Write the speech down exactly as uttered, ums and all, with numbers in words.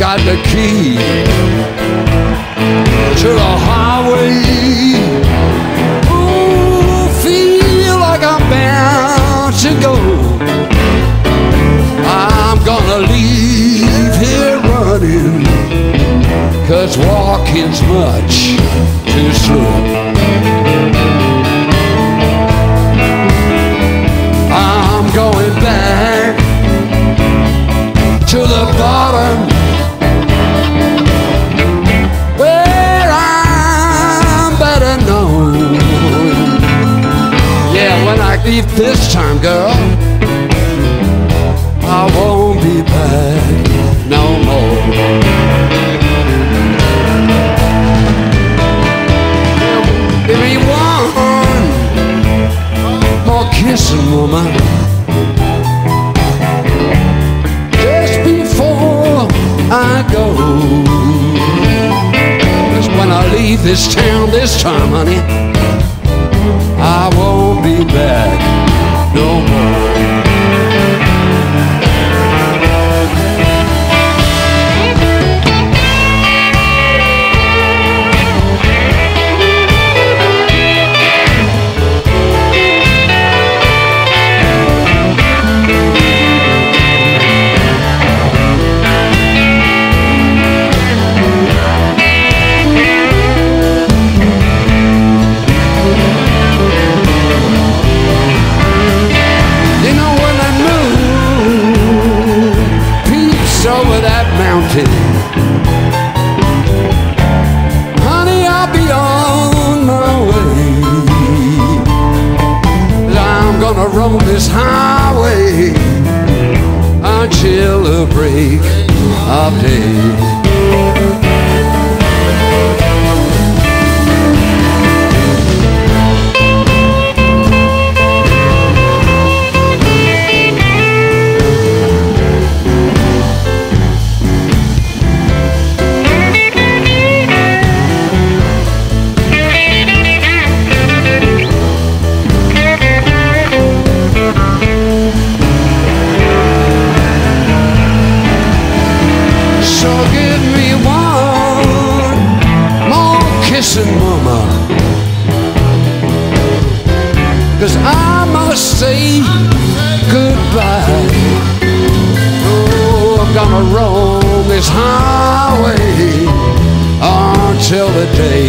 got the key to the highway. Ooh, feel like I'm bound to go. I'm gonna leave here running, 'cause walking's much too slow. I'm going back to the bottom, where I'm better known. Yeah, when I leave this time, girl, I won't be back no more. Give me one more kissing, woman, just before I go. 'Cause when I leave this town this time, honey, I won't be back no more. Honey, I'll be on my way. I'm gonna roam this highway until the break of day. So give me one more kissing, mama, 'cause I must say goodbye. Oh, I'm gonna roam this highway until the day